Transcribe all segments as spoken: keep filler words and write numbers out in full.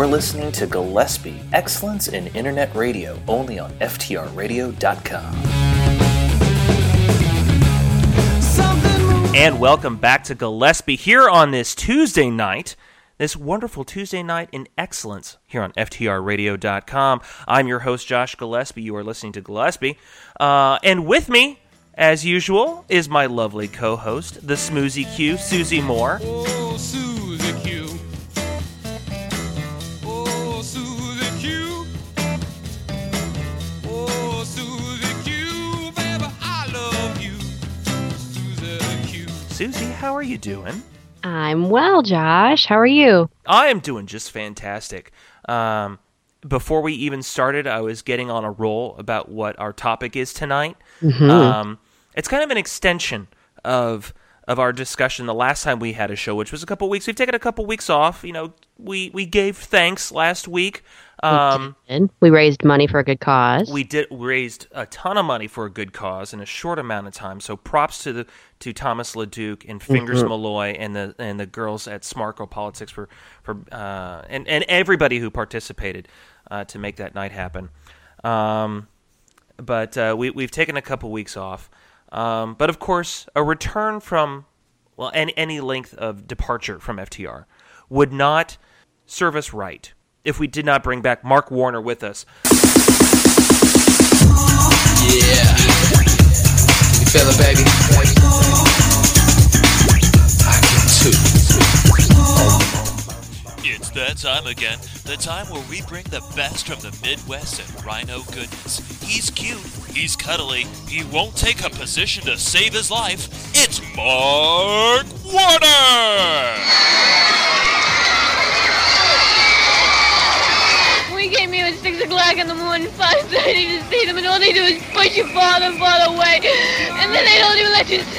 listening to Gillespie, Excellence in Internet Radio, only on F T R radio dot com. And welcome back to Gillespie here on this Tuesday night, this wonderful Tuesday night in excellence here on F T R radio dot com. I'm your host, Josh Gillespie. You are listening to Gillespie. Uh, and with me, as usual, is my lovely co-host, the Smoozy Q, Susie Moore. Oh, Susie Q. Oh, Susie Q. Oh, Susie Q. Baby, I love you. Susie Q. Susie, how are you doing? I'm well, Josh. How are you? I am doing just fantastic. Um, before we even started, I was getting on a roll about what our topic is tonight. Mm-hmm. Um, it's kind of an extension of of our discussion the last time we had a show, which was a couple weeks. We've taken a couple weeks off. You know, we, we gave thanks last week. Um, we did. We raised money for a good cause. We did we raised a ton of money for a good cause in a short amount of time. So props to the to Thomas LeDuc and Fingers Mm-hmm. Malloy and the and the girls at Smarco Politics for for uh, and and everybody who participated uh, to make that night happen. Um, but uh, we we've taken a couple weeks off. Um, but of course, a return from well any any length of departure from F T R would not serve us right if we did not bring back Mark Warner with us. Yeah. You feel it, baby? I can too. It's that time again, the time where we bring the best from the Midwest and Rhino goodness. He's cute, he's cuddly, he won't take a position to save his life. It's Mark Warner! We came here at six o'clock in the morning, five thirty to see them, and all they do is push you farther and farther away, and then they don't even let you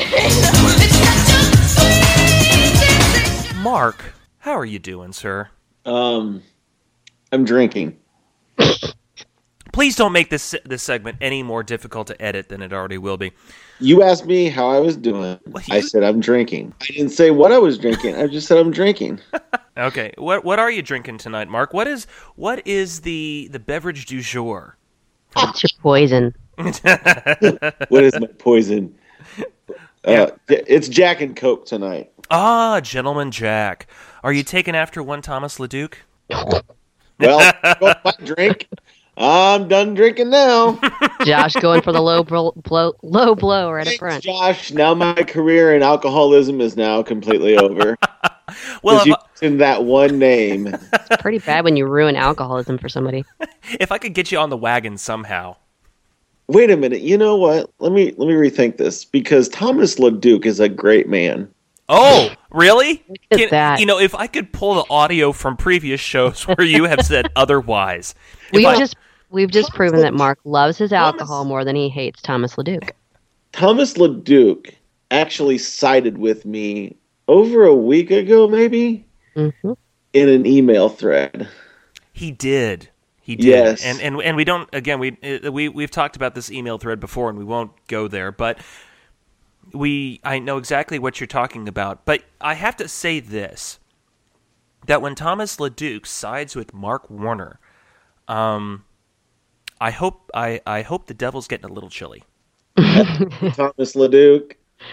stay. Mark, how are you doing, sir? Um, I'm drinking. Please don't make this this segment any more difficult to edit than it already will be. You asked me how I was doing. Well, you- I said I'm drinking. I didn't say what I was drinking. I just said I'm drinking. Okay, what what are you drinking tonight, Mark? What is what is the the beverage du jour? It's your poison. What is my poison? Uh, it's Jack and Coke tonight. Ah, Gentleman Jack. Are you taking after one Thomas LeDuc? Well, go my drink. I'm done drinking now. Josh going for the low blow, blow, low blow right up Thanks, front. Josh. Now my career in alcoholism is now completely over. Well, Because you if, mentioned that one name. It's pretty bad when you ruin alcoholism for somebody. if I could get you on the wagon somehow. Wait a minute. You know what? Let me let me rethink this. Because Thomas LeDuc is a great man. Oh, really? at Can- that. You know, if I could pull the audio from previous shows where you have said otherwise. if We've I- just we've just proven that Mark loves his alcohol more than he hates Thomas LeDuc. Thomas LeDuc actually sided with me over a week ago, maybe, Mm-hmm. in an email thread. He did. He did. Yes. And and and we don't again we uh, we we've talked about this email thread before and we won't go there, but we I know exactly what you're talking about, but I have to say this, that when Thomas LeDuc sides with Mark Warner, um I hope I, I hope the devil's getting a little chilly. Thomas LeDuc.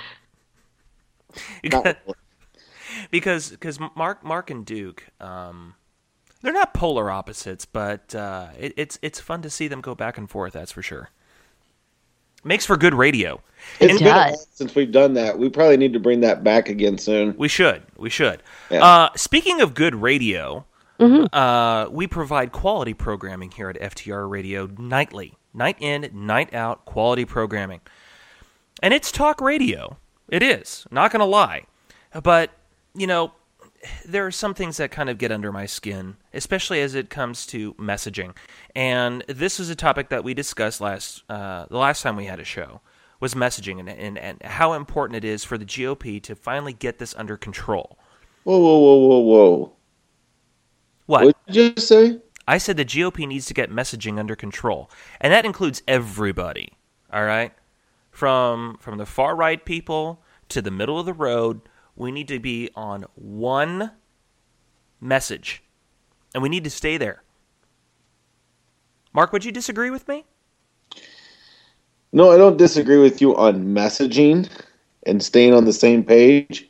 Not- because because Mark Mark and Duke, um, they're not polar opposites, but uh, it, it's it's fun to see them go back and forth. That's for sure. Makes for good radio. It's It been a while does. since we've done that. We probably need to bring that back again soon. We should. We should. Yeah. Uh, speaking of good radio, Mm-hmm. uh, we provide quality programming here at F T R Radio nightly, night in, night out, quality programming, and it's talk radio. It is. Not going to lie, but you know, there are some things that kind of get under my skin, especially as it comes to messaging. And this is a topic that we discussed last uh, the last time we had a show, was messaging and, and, and how important it is for the G O P to finally get this under control. Whoa, whoa, whoa, whoa, whoa. What? What did you just say? I said the G O P needs to get messaging under control, and that includes everybody, all right? From from the far-right people to the middle of the road, we need to be on one message, and we need to stay there. Mark, would you disagree with me? No, I don't disagree with you on messaging and staying on the same page.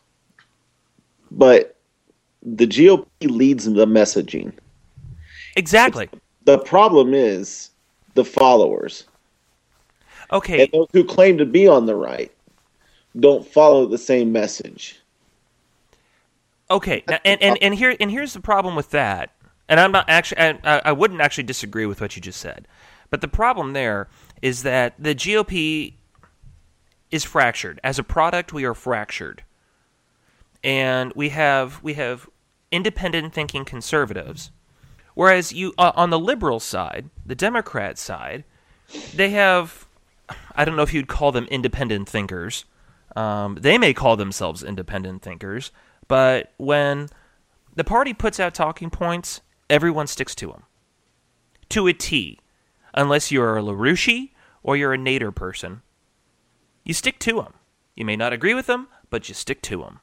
But the G O P leads the messaging. Exactly. The problem is the followers. Okay. And those who claim to be on the right don't follow the same message. Okay. Now, and, and, and here and here's the problem with that. And I'm not actually I, I wouldn't actually disagree with what you just said. But the problem there is that the G O P is fractured. As a product, we are fractured. And we have we have independent thinking conservatives. Whereas you uh, on the liberal side, the Democrat side, they have, I don't know if you'd call them independent thinkers. Um, they may call themselves independent thinkers, but when the party puts out talking points, everyone sticks to them. To a T. Unless you're a LaRouche or you're a Nader person. You stick to them. You may not agree with them, but you stick to them.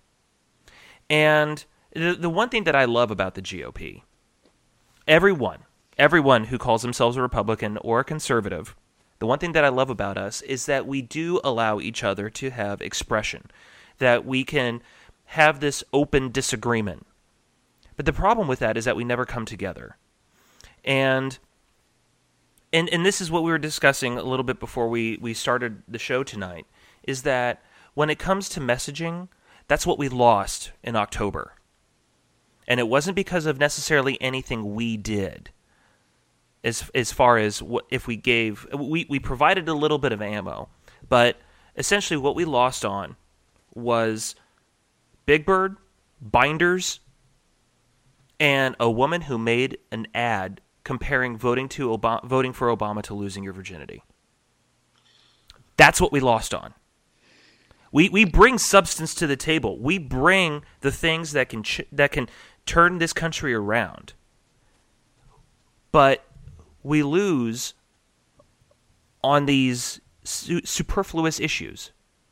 And the, the one thing that I love about the G O P, everyone, everyone who calls themselves a Republican or a conservative, the one thing that I love about us is that we do allow each other to have expression, that we can have this open disagreement. But the problem with that is that we never come together. And and and this is what we were discussing a little bit before we, we started the show tonight, is that when it comes to messaging, that's what we lost in October. And it wasn't because of necessarily anything we did. As as far as what if we gave, we, we provided a little bit of ammo, but essentially what we lost on was Big Bird, binders, and a woman who made an ad comparing voting to Obama, voting for Obama to losing your virginity. That's what we lost on. We we bring substance to the table. We bring the things that can ch- that can turn this country around. But we lose on these su- superfluous issues.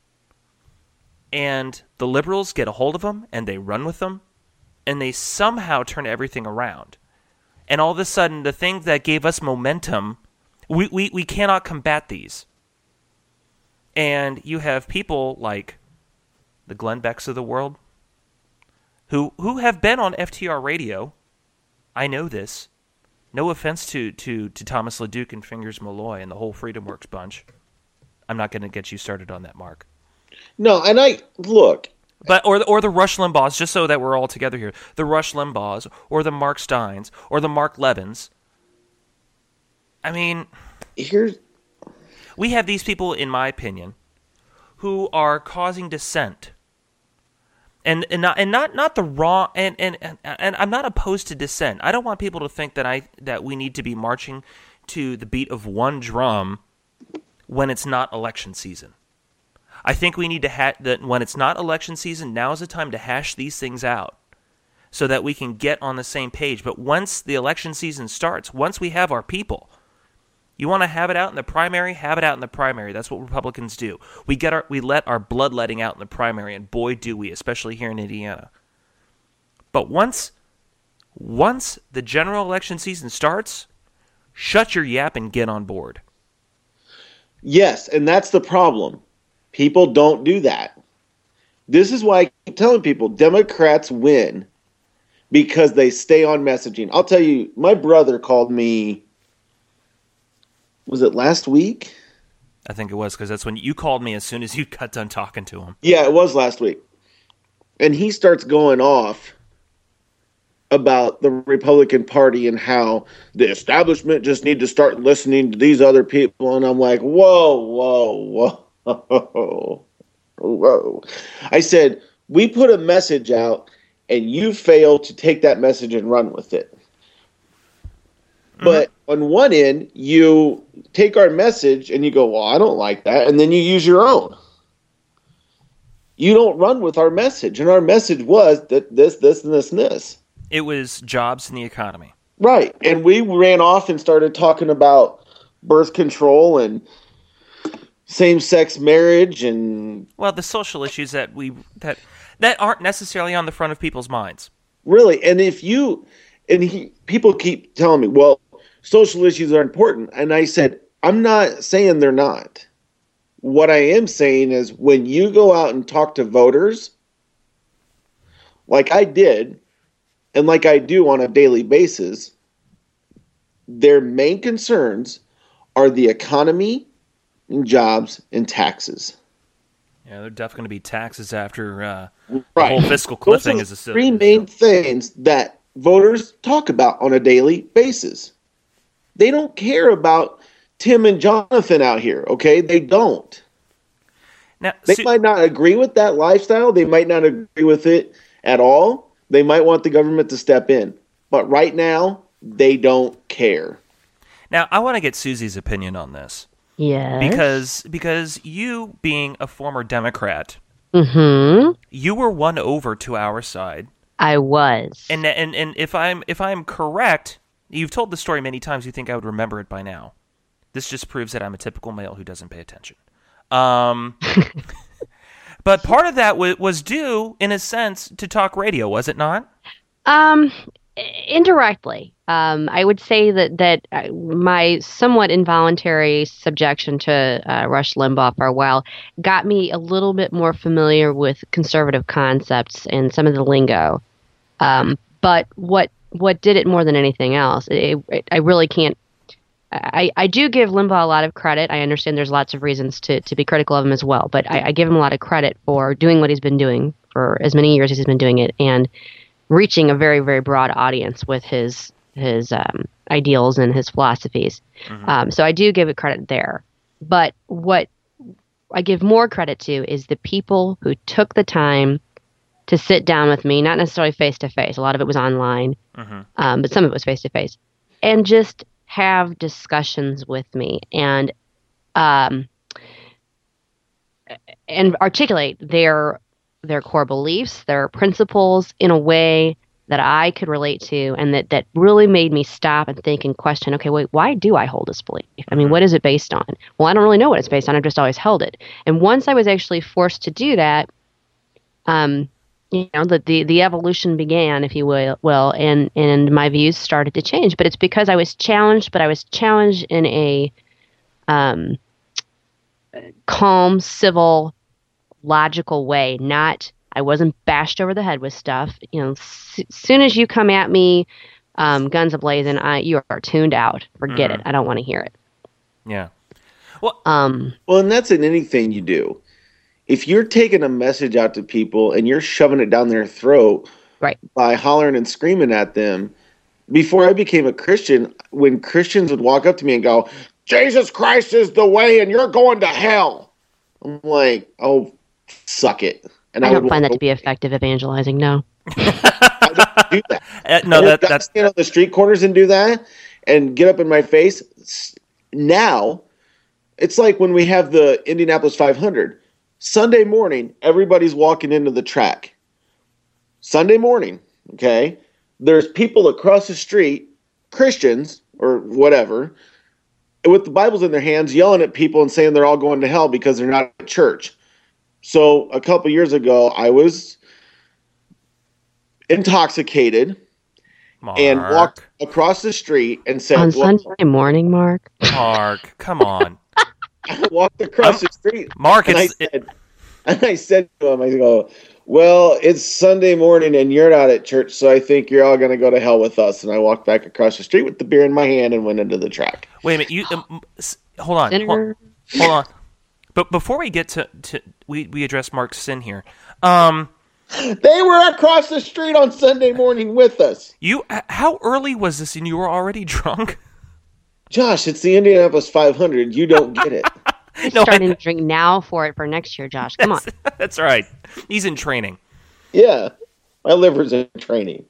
And the liberals get a hold of them, and they run with them, and they somehow turn everything around. And all of a sudden, the thing that gave us momentum, we, we, we cannot combat these. And you have people like the Glenn Becks of the world, who who have been on F T R radio. I know this. No offense to, to, to Thomas LeDuc and Fingers Malloy and the whole Freedom Works bunch. I'm not going to get you started on that, Mark. No, and I, look. But or the, or the Rush Limbaughs, just so that we're all together here. The Rush Limbaughs, or the Mark Steins, or the Mark Levins. I mean, Here's... we have these people, in my opinion, who are causing dissent. And and not and not, not the wrong and, and, and, and I'm not opposed to dissent. I don't want people to think that I that we need to be marching to the beat of one drum when it's not election season. I think we need to ha- that when it's not election season, now is the time to hash these things out so that we can get on the same page. But once the election season starts, once we have our people, you want to have it out in the primary, have it out in the primary. That's what Republicans do. We get our we let our bloodletting out in the primary, and boy do we, especially here in Indiana. But once once the general election season starts, shut your yap and get on board. Yes, and that's the problem. People don't do that. This is why I keep telling people Democrats win because they stay on messaging. I'll tell you, my brother called me, was it last week? I think it was, because that's when you called me as soon as you got done talking to him. Yeah, it was last week. And he starts going off about the Republican Party and how the establishment just need to start listening to these other people. And I'm like, whoa, whoa, whoa. Whoa, whoa. I said, we put a message out and you fail to take that message and run with it. Mm-hmm. But on one end, you take our message and you go, well, I don't like that. And then you use your own. You don't run with our message. And our message was that this, this, and this, and this. It was jobs in the economy. Right. And we ran off and started talking about birth control and same-sex marriage and well, the social issues that we that that aren't necessarily on the front of people's minds. Really, and if you and he people keep telling me, well, social issues are important. And I said, I'm not saying they're not. What I am saying is when you go out and talk to voters, like I did, and like I do on a daily basis, their main concerns are the economy and jobs and taxes. Yeah, there are definitely going to be taxes after uh, Right. the whole fiscal Those cliffing are is the a three main things that voters talk about on a daily basis. They don't care about Tim and Jonathan out here, okay? They don't. Now, They Su- might not agree with that lifestyle. They might not agree with it at all. They might want the government to step in. But right now, they don't care. now, I want to get Susie's opinion on this. Yes. Because because you being a former Democrat, Mm-hmm. you were won over to our side. I was. And and and if I'm if I'm correct, you've told the story many times. You think I would remember it by now. This just proves that I'm a typical male who doesn't pay attention. Um, but part of that w- was due, in a sense, to talk radio, was it not? Um, indirectly. Um, I would say that that uh, my somewhat involuntary subjection to uh, Rush Limbaugh for a while got me a little bit more familiar with conservative concepts and some of the lingo. Um, but what what did it more than anything else? It, it, I really can't. I, I do give Limbaugh a lot of credit. I understand there's lots of reasons to, to be critical of him as well, but I, I give him a lot of credit for doing what he's been doing for as many years as he's been doing it and reaching a very, very broad audience with his his um, ideals and his philosophies. Mm-hmm. Um, so I do give it credit there. But what I give more credit to is the people who took the time to sit down with me, not necessarily face-to-face. A lot of it was online, Mm-hmm. um, but some of it was face-to-face, and just have discussions with me and um, and articulate their their core beliefs, their principles in a way that I could relate to, and that, that really made me stop and think and question, okay, wait, why do I hold this belief? I mean, what is it based on? Well, I don't really know what it's based on. I've just always held it. And once I was actually forced to do that, um, you know, the, the, the evolution began, if you will, will, and, and my views started to change. But it's because I was challenged, but I was challenged in a um, calm, civil, logical way. Not, I wasn't bashed over the head with stuff. You know, s- soon as you come at me, um, guns ablazing, I, you are tuned out. Forget Mhm. it. I don't want to hear it. Yeah. Um, Well, and that's in anything you do. If you're taking a message out to people and you're shoving it down their throat right. by hollering and screaming at them, before I became a Christian, when Christians would walk up to me and go, Jesus Christ is the way and you're going to hell, I'm like, oh, suck it. And I, I, don't would find that walk to be effective evangelizing. No. I don't do that. Uh, no, And that if guys that's stand on the street corners and do that and get up in my face. s- Now, it's like when we have the Indianapolis five hundred. Sunday morning, everybody's walking into the track. Sunday morning, okay? There's people across the street, Christians or whatever, with the Bibles in their hands, yelling at people and saying they're all going to hell because they're not at church. So a couple years ago, I was intoxicated Mark. and walked across the street and said, On well, Sunday morning, Mark. Mark, come on. I walked across the street. Mark, and I it's said, and I said to him, I go, well, it's Sunday morning and you're not at church, so I think you're all going to go to hell with us. And I walked back across the street with the beer in my hand and went into the track. wait a minute. You um, s- hold on. Hold, Sinner. hold on. But before we get to, to we we address Mark's sin here. Um, They were across the street on Sunday morning with us. you h- how early was this, and you were already drunk? Josh, it's the Indianapolis five hundred. You don't get it. He's No, I- starting to drink now for it for next year, Josh. Come on. That's right. He's in training. Yeah. My liver's in training.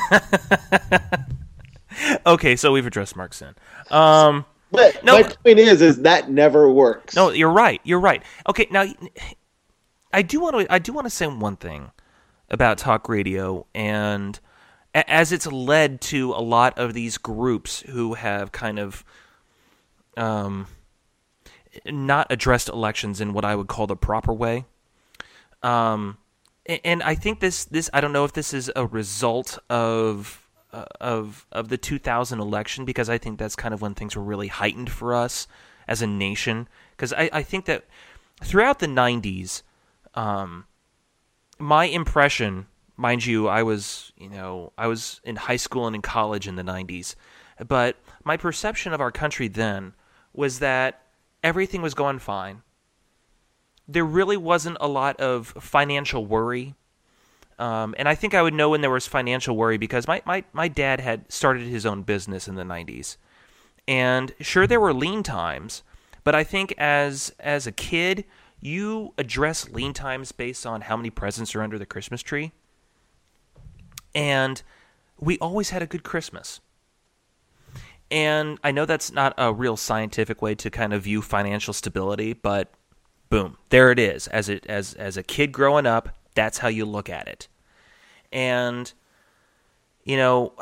Okay, so we've addressed Mark's sin. Um, But No. my point is, is that never works. no, you're right. You're right. Okay, now I do want to I do want to say one thing about talk radio, and a- as it's led to a lot of these groups who have kind of um, not addressed elections in what I would call the proper way. Um, a- and I think this this I don't know if this is a result of uh, of of the two thousand election, because I think that's kind of when things were really heightened for us as a nation. Because I, I think that throughout the nineties, um, my impression, mind you, I was you know I was in high school and in college in the nineties, but my perception of our country then was that everything was going fine. There really wasn't a lot of financial worry. Um, and I think I would know when there was financial worry because my, my, my dad had started his own business in the nineties. And sure, there were lean times, but I think as as a kid, you address lean times based on how many presents are under the Christmas tree. And we always had a good Christmas. And I know that's not a real scientific way to kind of view financial stability, but boom, there it is. As it as as a kid growing up, that's how you look at it. And you know,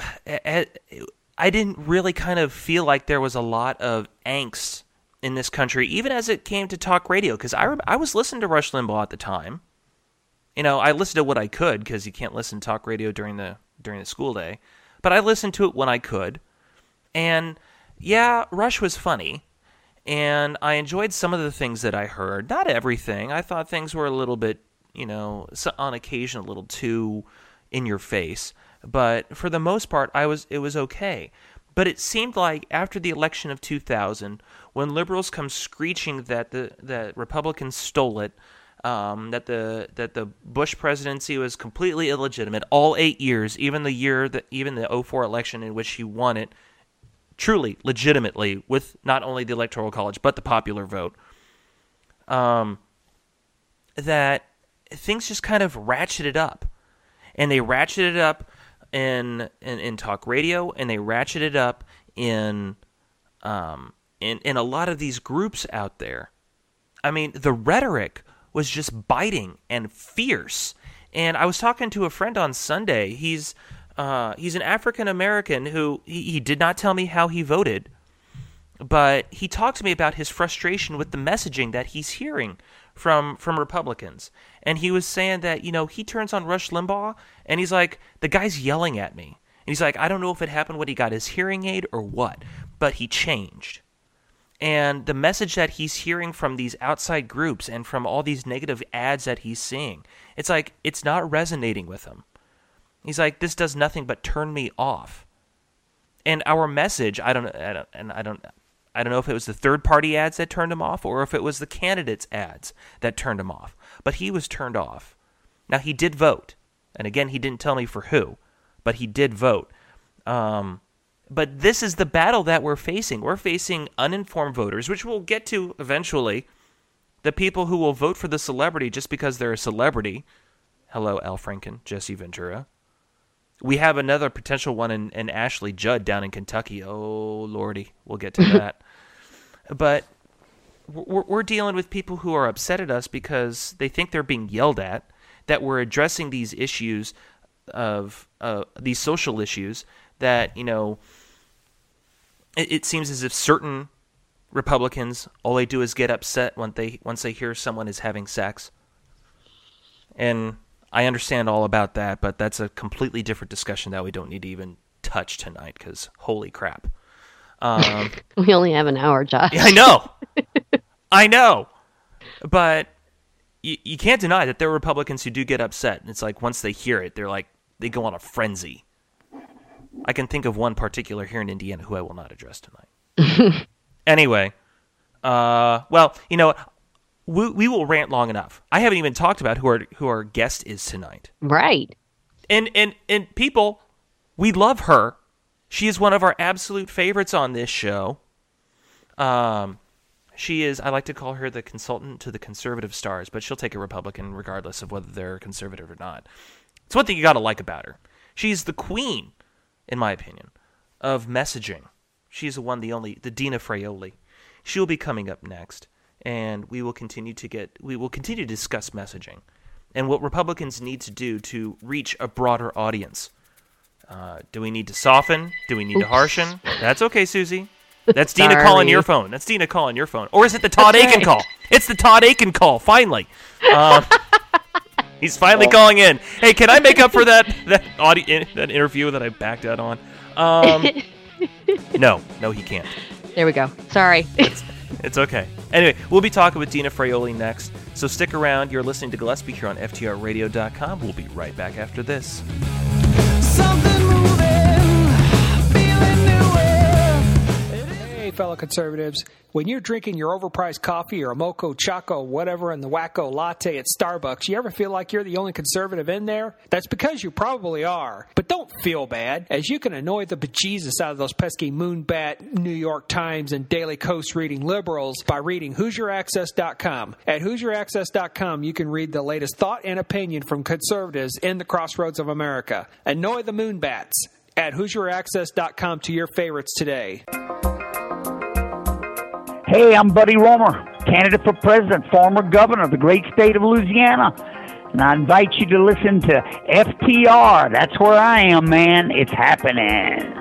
I didn't really kind of feel like there was a lot of angst in this country, even as it came to talk radio, because I I was listening to Rush Limbaugh at the time. You know, I listened to what I could because you can't listen to talk radio during the during the school day, but I listened to it when I could. And yeah, Rush was funny, and I enjoyed some of the things that I heard. Not everything. I thought things were a little bit, you know, on occasion a little too in your face. But for the most part, I was it was okay. But it seemed like after the election of two thousand, when liberals come screeching that the that Republicans stole it, um, that the that the Bush presidency was completely illegitimate, all eight years, even the year that even the oh four election in which he won it, truly, legitimately, with not only the Electoral College, but the popular vote, um, that things just kind of ratcheted up. And they ratcheted up in, in, in talk radio, and they ratcheted up in, um, in, in a lot of these groups out there. I mean, the rhetoric was just biting and fierce. And I was talking to a friend on Sunday. He's... Uh, he's an African-American who, he, he did not tell me how he voted, but he talked to me about his frustration with the messaging that he's hearing from from Republicans. And he was saying that, you know, he turns on Rush Limbaugh, and he's like, the guy's yelling at me. And he's like, I don't know if it happened when he got his hearing aid or what, but he changed. And the message that he's hearing from these outside groups and from all these negative ads that he's seeing, it's like, it's not resonating with him. He's like, this does nothing but turn me off. And our message, I don't, I don't, and I don't, I don't know if it was the third-party ads that turned him off, or if it was the candidates' ads that turned him off. But he was turned off. Now he did vote, and again, he didn't tell me for who, but he did vote. Um, but this is the battle that we're facing. We're facing uninformed voters, which we'll get to eventually. The people who will vote for the celebrity just because they're a celebrity. Hello, Al Franken, Jesse Ventura. We have another potential one in, in Ashley Judd down in Kentucky. Oh, Lordy. We'll get to that. But we're, we're dealing with people who are upset at us because they think they're being yelled at, that we're addressing these issues of uh, these social issues that, you know, it, it seems as if certain Republicans, all they do is get upset when they once they hear someone is having sex. And I understand all about that, but that's a completely different discussion that we don't need to even touch tonight, because holy crap. Um, we only have an hour, Josh. I know. I know. But you, you can't deny that there are Republicans who do get upset. And it's like once they hear it, they're like, they go on a frenzy. I can think of one particular here in Indiana who I will not address tonight. Anyway, uh, well, you know, we, we will rant long enough. I haven't even talked about who our who our guest is tonight. Right. And and and people, we love her. She is one of our absolute favorites on this show. Um, she is, I like to call her the consultant to the conservative stars, but she'll take a Republican regardless of whether they're conservative or not. It's one thing you got to like about her. She's the queen, in my opinion, of messaging. She's the one, the only, the Dina Fraioli. She will be coming up next, and we will continue to get, we will continue to discuss messaging and what Republicans need to do to reach a broader audience. Uh, do we need to soften? Do we need to harshen? That's okay, Susie. That's Dina calling your phone. That's Dina calling your phone. Or is it the Todd That's Aiken right. call? It's the Todd Aiken call, finally. Uh, He's finally calling in. Hey, can I make up for that that audio that interview that I backed out on? Um, no, no, he can't. There we go. Sorry. It's, it's okay. Anyway, we'll be talking with Dina Fraioli next, so stick around. You're listening to Gillespie here on F T R radio dot com. We'll be right back after this. Something moving, feeling new air. Hey, fellow conservatives. When you're drinking your overpriced coffee or a Mocha Choco, whatever, and the Wacko Latte at Starbucks, you ever feel like you're the only conservative in there? That's because you probably are. But don't feel bad, as you can annoy the bejesus out of those pesky Moonbat, New York Times, and Daily Coast reading liberals by reading Hoosier Access dot com. At Hoosier Access dot com, you can read the latest thought and opinion from conservatives in the crossroads of America. Annoy the Moonbats at Hoosier Access dot com to your favorites today. Hey, I'm Buddy Romer, candidate for president, former governor of the great state of Louisiana. And I invite you to listen to F T R. That's where I am, man. It's happening.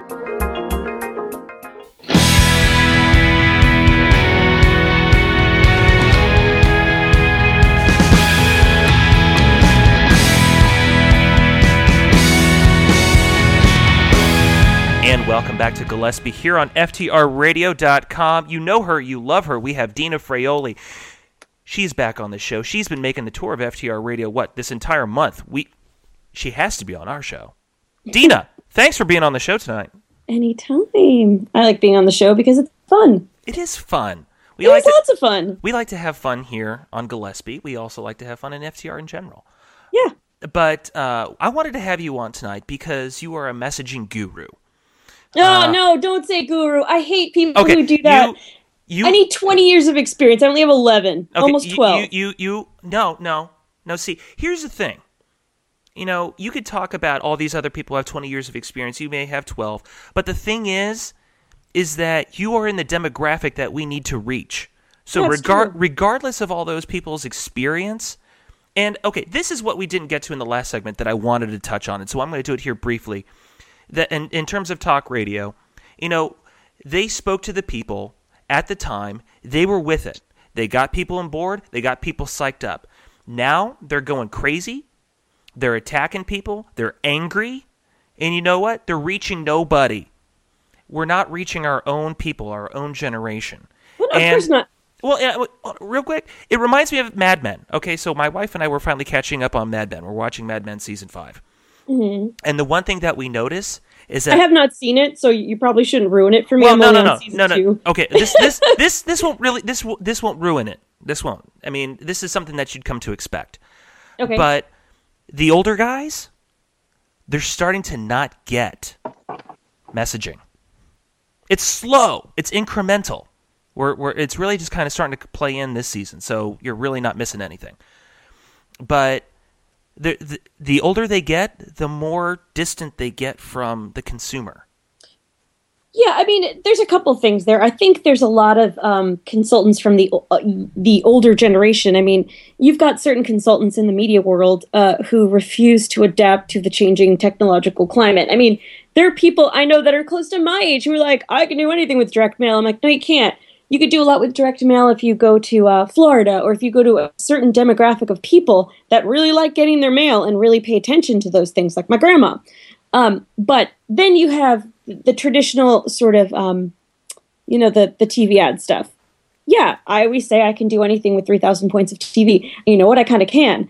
And welcome back to Gillespie here on F T R radio dot com. You know her, you love her. We have Dina Fraioli. She's back on the show. She's been making the tour of F T R Radio, what, this entire month. We, She has to be on our show. Dina, thanks for being on the show tonight. Anytime. I like being on the show because it's fun. It is fun. We It like is to, lots of fun. We like to have fun here on Gillespie. We also like to have fun in F T R in general. Yeah. But uh, I wanted to have you on tonight because you are a messaging guru. No, Uh, no, don't say guru. I hate people okay, who do that. you- you- I need twenty years of experience. I only have eleven, Okay, almost you- twelve. You, you, you, no, no, no. See, here's the thing. You know, you could talk about all these other people who have twenty years of experience. You may have twelve. But the thing is, is that you are in the demographic that we need to reach. So That's regard, true. regardless of all those people's experience, and okay, this is what we didn't get to in the last segment that I wanted to touch on, and so I'm going to do it here briefly. That in, in terms of talk radio, you know, they spoke to the people at the time. They were with it. They got people on board. They got people psyched up. Now they're going crazy. They're attacking people. They're angry. And you know what? They're reaching nobody. We're not reaching our own people, our own generation. Well, of And- course not. Well, yeah, w- real quick, it reminds me of Mad Men. Okay, so my wife and I were finally catching up on Mad Men. We're watching Mad Men season five. Mhm. And the one thing that we notice is that I have not seen it, so you probably shouldn't ruin it for me. well, I'm no, only no, on no, season no, no. two. Okay, this, this, this, this won't really, this, will- this won't ruin it. This won't. I mean, this is something that you'd come to expect. Okay. But the older guys, they're starting to not get messaging. It's slow. It's incremental. We're, we're, it's really just kind of starting to play in this season, so you're really not missing anything. But the, the the older they get, the more distant they get from the consumer. Yeah, I mean, there's a couple things there. I think there's a lot of um, consultants from the uh, the older generation. I mean, you've got certain consultants in the media world uh, who refuse to adapt to the changing technological climate. I mean, there are people I know that are close to my age who are like, I can do anything with direct mail. I'm like, no, you can't. You could do a lot with direct mail if you go to uh, Florida or if you go to a certain demographic of people that really like getting their mail and really pay attention to those things, like my grandma. Um, but then you have the traditional sort of, um, you know, the, the T V ad stuff. Yeah, I always say I can do anything with three thousand points of T V. And you know what? I kind of can.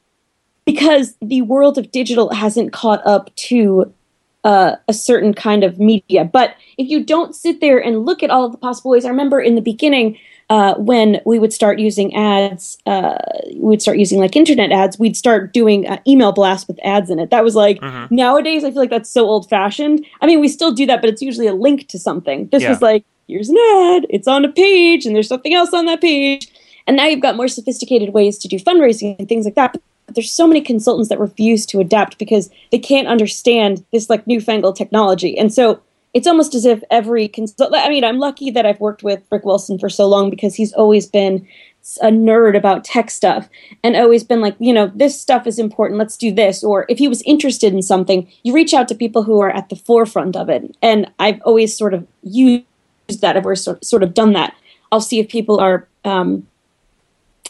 Because the world of digital hasn't caught up to uh, a certain kind of media. But if you don't sit there and look at all of the possible ways, I remember in the beginning, Uh, when we would start using ads, uh, we would start using like internet ads, we'd start doing uh, email blasts with ads in it. That was like, Mhm. nowadays I feel like that's so old fashioned. I mean, we still do that, but it's usually a link to something. This Yeah. was like, here's an ad, it's on a page, and there's something else on that page. And now you've got more sophisticated ways to do fundraising and things like that. But there's so many consultants that refuse to adapt because they can't understand this like newfangled technology. And so it's almost as if every consult. I mean, I'm lucky that I've worked with Rick Wilson for so long because he's always been a nerd about tech stuff and always been like, you know, this stuff is important. Let's do this. Or if he was interested in something, you reach out to people who are at the forefront of it. And I've always sort of used that. I've always sort sort of done that. I'll see if people are um,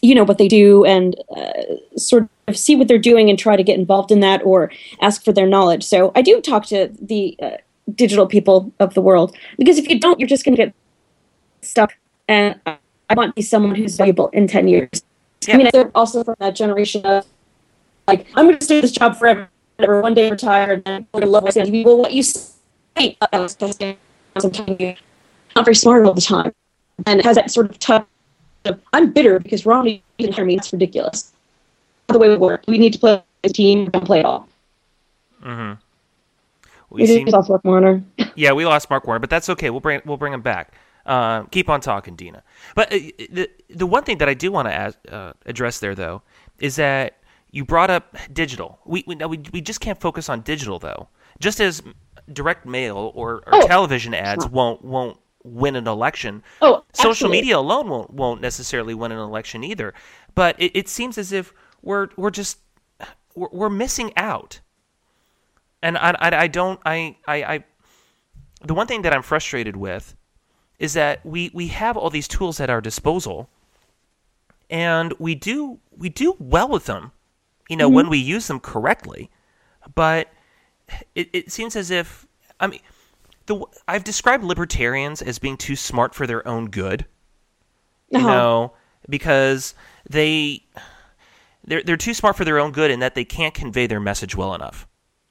you know, what they do and uh, sort of see what they're doing and try to get involved in that or ask for their knowledge. So I do talk to the uh, digital people of the world, because if you don't, you're just going to get stuck. And I want to be someone who's valuable in ten years. Yeah. I mean, I'm also from that generation of, like, I'm going to stay this job forever, or one day retire, and then go to love. Well, what you say about sometimes you're not very smart all the time, and it has that sort of touch of, I'm bitter because Romney didn't hear me. That's ridiculous. That's the way we work. We need to play as a team. We don't play at all. Mm-hmm. We, we seem- lost Mark Warner. Yeah, we lost Mark Warner, but that's okay. We'll bring we'll bring him back. Uh, keep on talking, Dina. But uh, the the one thing that I do want to uh, address there, though, is that you brought up digital. We we, we we just can't focus on digital, though. Just as direct mail or, or oh, television ads won't won't win an election. Oh, social absolutely. media alone won't won't necessarily win an election either. But it, it seems as if we're we're just we're, we're missing out. And I, I, I don't I, I I the one thing that I'm frustrated with is that we, we have all these tools at our disposal, and we do we do well with them, you know, mm-hmm. when we use them correctly. But it, it seems as if, I mean, the I've described libertarians as being too smart for their own good, you uh-huh. know, because they they're they're too smart for their own good in that they can't convey their message well enough,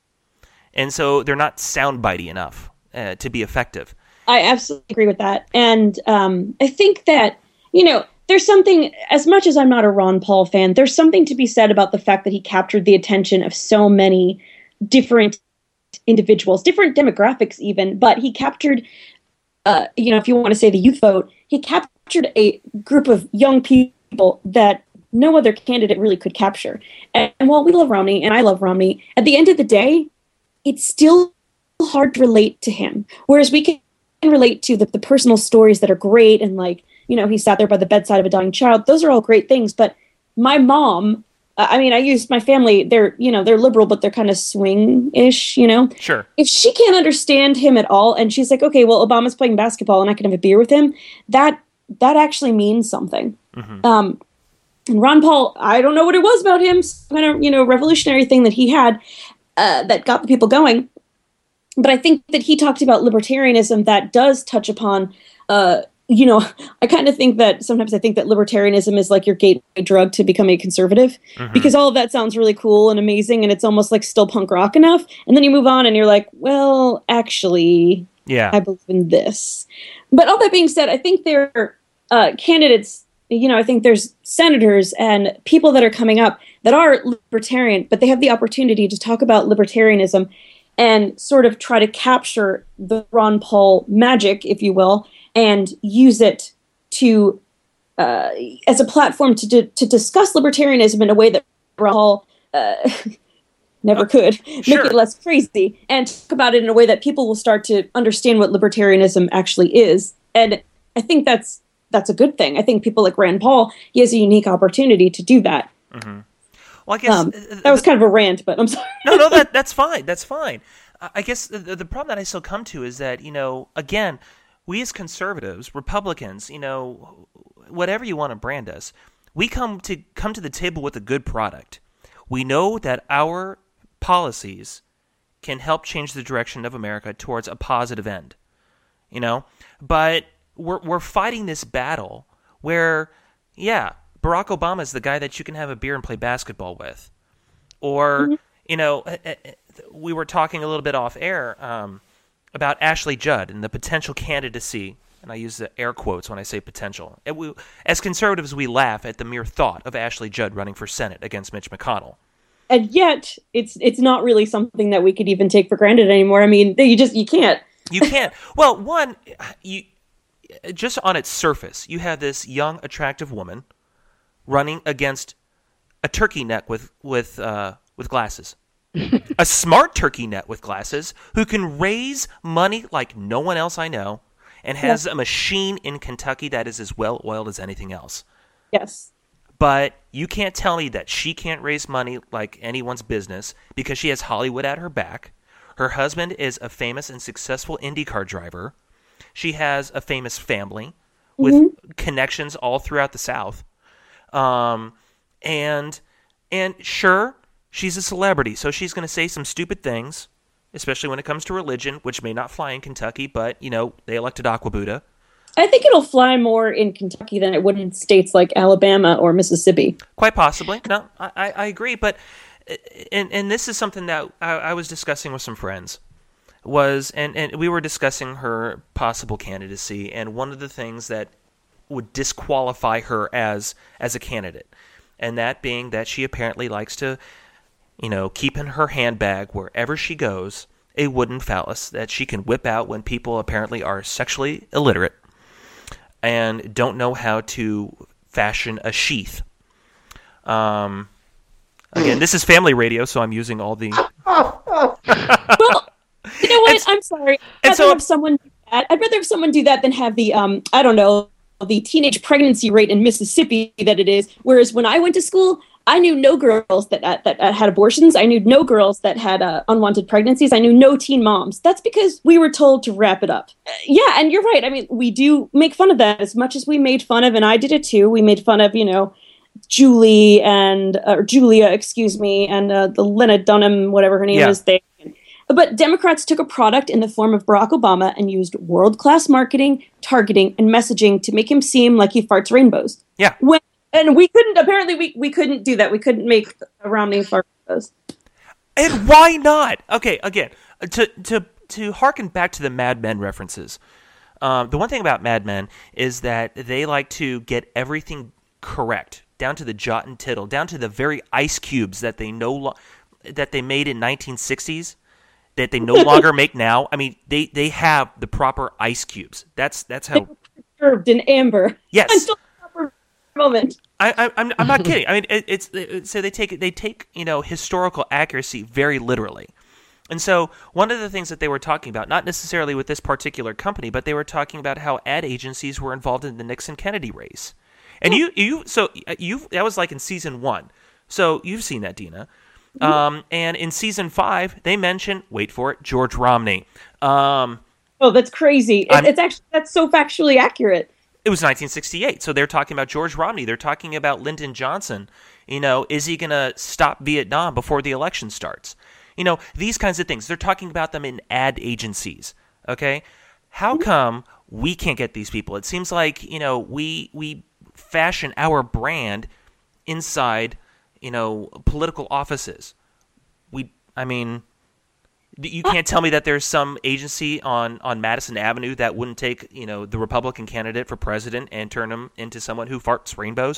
and so they're not soundbitey enough uh, to be effective. I absolutely agree with that. And um, I think that, you know, there's something, as much as I'm not a Ron Paul fan, there's something to be said about the fact that he captured the attention of so many different individuals, different demographics even, but he captured, uh, you know, if you want to say the youth vote, he captured a group of young people that no other candidate really could capture. And, and while we love Romney, and I love Romney, at the end of the day, it's still hard to relate to him. Whereas we can relate to the, the personal stories that are great, and, like, you know, he sat there by the bedside of a dying child. Those are all great things. But my mom, uh, I mean, I use my family, they're, you know, they're liberal, but they're kind of swing-ish, you know? Sure. If she can't understand him at all, and she's like, okay, well, Obama's playing basketball and I can have a beer with him, that that actually means something. Mm-hmm. Um, and Ron Paul, I don't know what it was about him, some kind of, you know, revolutionary thing that he had uh, that got the people going. But I think that he talked about libertarianism that does touch upon, uh, you know, I kind of think that sometimes I think that libertarianism is like your gateway drug to becoming a conservative, mm-hmm. because all of that sounds really cool and amazing, and it's almost like still punk rock enough. And then you move on and you're like, well, actually, yeah, I believe in this. But all that being said, I think there are uh, candidates, you know, I think there's senators and people that are coming up that are libertarian, but they have the opportunity to talk about libertarianism and sort of try to capture the Ron Paul magic, if you will, and use it to uh, as a platform to di- to discuss libertarianism in a way that Ron Paul uh, never could. Sure. Make it less crazy, and talk about it in a way that people will start to understand what libertarianism actually is. And I think that's that's a good thing. I think people like Rand Paul, he has a unique opportunity to do that. Mm-hmm. Well, I guess um, that was kind of a rant, but I'm sorry. no, no, that that's fine. That's fine. I guess the, the problem that I still come to is that, you know, again, we as conservatives, Republicans, you know, whatever you want to brand us, we come to come to the table with a good product. We know that our policies can help change the direction of America towards a positive end, you know, but we're we're fighting this battle where, yeah, Barack Obama is the guy that you can have a beer and play basketball with. Or, mm-hmm. you know, we were talking a little bit off air um, about Ashley Judd and the potential candidacy, and I use the air quotes when I say potential. And we, as conservatives, we laugh at the mere thought of Ashley Judd running for Senate against Mitch McConnell. And yet, it's it's not really something that we could even take for granted anymore. I mean, you just, you can't. You can't. Well, one, you just on its surface, you have this young, attractive woman running against a turkey neck with with uh, with glasses, a smart turkey neck with glasses who can raise money like no one else I know, and has yes. a machine in Kentucky that is as well oiled as anything else. Yes, but you can't tell me that she can't raise money like anyone's business because she has Hollywood at her back. Her husband is a famous and successful IndyCar driver. She has a famous family with mm-hmm. connections all throughout the South. Um, and and sure, she's a celebrity, so she's going to say some stupid things, especially when it comes to religion, which may not fly in Kentucky, but, you know, they elected Aqua Buddha. I think it'll fly more in Kentucky than it would in states like Alabama or Mississippi. Quite possibly. No, I, I, I agree. But and and this is something that I, I was discussing with some friends. Was and, and we were discussing her possible candidacy, and one of the things that would disqualify her as as a candidate, and that being that she apparently likes to, you know, keep in her handbag wherever she goes a wooden phallus that she can whip out when people apparently are sexually illiterate and don't know how to fashion a sheath. Um, again, this is family radio, so I'm using all the... Well, you know what? I'm sorry. I'd rather so- have someone do that. I'd rather have someone do that than have the, um, I don't know, the teenage pregnancy rate in Mississippi that it is. Whereas when I went to school, I knew no girls that that, that had abortions. I knew no girls that had uh, unwanted pregnancies. I knew no teen moms. That's because we were told to wrap it up. Uh, yeah, and you're right. I mean, we do make fun of that as much as we made fun of, and I did it too. We made fun of, you know, Julie and uh, or Julia, excuse me, and uh, the Lena Dunham, whatever her name Yeah. is. Thing. But Democrats took a product in the form of Barack Obama and used world-class marketing, targeting, and messaging to make him seem like he farts rainbows. Yeah. When, and we couldn't, apparently we, we couldn't do that. We couldn't make a rounding fart rainbows. And why not? Okay, again, to to to harken back to the Mad Men references. Um, the one thing about Mad Men is that they like to get everything correct, down to the jot and tittle, down to the very ice cubes that they no lo- that they made in nineteen sixties. That they no longer make now. I mean, they, they have the proper ice cubes. That's that's how Preserved in amber. Yes. Until the proper moment. I, I I'm I'm not kidding. I mean, it, it's it, so they take they take you know historical accuracy very literally, and so one of the things that they were talking about, not necessarily with this particular company, but they were talking about how ad agencies were involved in the Nixon Kennedy race, and you you so you that was like in season one, so you've seen that, Dina. Um, and in season five, they mention, wait for it, George Romney. Um, oh, that's crazy. It, it's actually, that's so factually accurate. It was nineteen sixty-eight, so they're talking about George Romney. They're talking about Lyndon Johnson. You know, is he going to stop Vietnam before the election starts? You know, these kinds of things. They're talking about them in ad agencies, okay? How come we can't get these people? It seems like, you know, we we fashion our brand inside, you know, political offices. We, I mean, you can't tell me that there's some agency on, on Madison Avenue that wouldn't take, you know, the Republican candidate for president and turn him into someone who farts rainbows.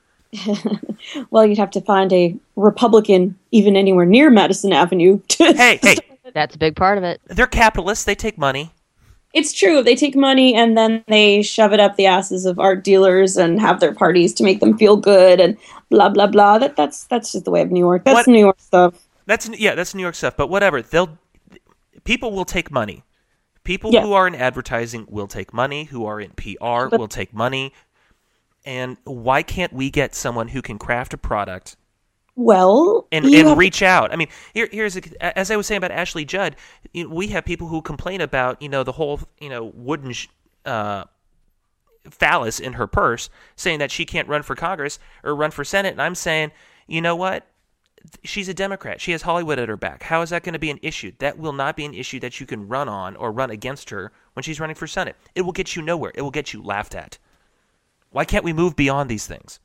Well, you'd have to find a Republican even anywhere near Madison Avenue. To hey, hey, that's a big part of it. They're capitalists. They take money. It's true. They take money and then they shove it up the asses of art dealers and have their parties to make them feel good and blah blah blah. That that's that's just the way of New York. That's What- New York stuff. That's yeah, that's New York stuff. But whatever, they'll people will take money. People Yeah. who are in advertising will take money. Who are in P R But- will take money. And why can't we get someone who can craft a product Well, and, you and have- reach out? I mean, here, here's a, as I was saying about Ashley Judd. You know, we have people who complain about you know the whole you know wooden sh- uh, phallus in her purse, saying that she can't run for Congress or run for Senate. And I'm saying, you know what? She's a Democrat. She has Hollywood at her back. How is that going to be an issue? That will not be an issue that you can run on or run against her when she's running for Senate. It will get you nowhere. It will get you laughed at. Why can't we move beyond these things?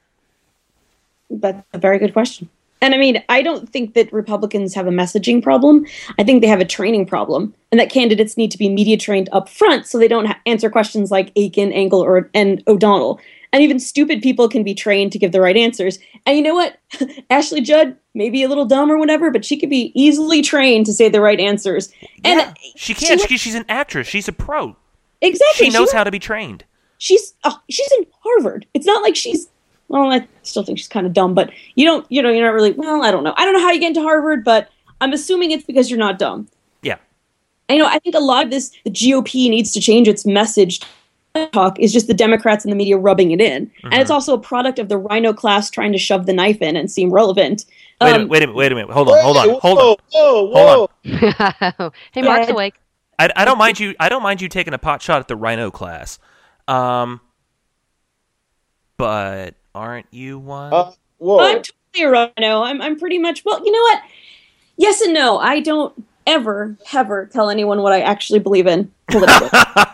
That's a very good question. And I mean, I don't think that Republicans have a messaging problem. I think they have a training problem, and that candidates need to be media trained up front so they don't ha- answer questions like Aiken, Engel, or and O'Donnell. And even stupid people can be trained to give the right answers. And you know what? Ashley Judd may be a little dumb or whatever, but she could be easily trained to say the right answers. And Yeah, she can. she- She, she's an actress. She's a pro. Exactly. She knows She- how to be trained. She's oh, she's in Harvard. It's not like she's well, I still think she's kind of dumb, but you don't, you know, you're not really, well, I don't know. I don't know how you get into Harvard, but I'm assuming it's because you're not dumb. Yeah. I know, I think a lot of this, the G O P needs to change its message talk is just the Democrats and the media rubbing it in. And it's also a product of the Rhino class trying to shove the knife in and seem relevant. Wait a Um, minute. Wait a minute. Wait a minute. Hold on. Hold on. Whoa, Hold on. whoa, Hold whoa. on. Hey, Mark's ahead. awake. I, I don't mind you. I don't mind you taking a pot shot at the Rhino class, um, but aren't you one? Uh, whoa. I'm totally a rhino. I'm I'm pretty much well. You know what? Yes and no. I don't ever ever tell anyone what I actually believe in politically.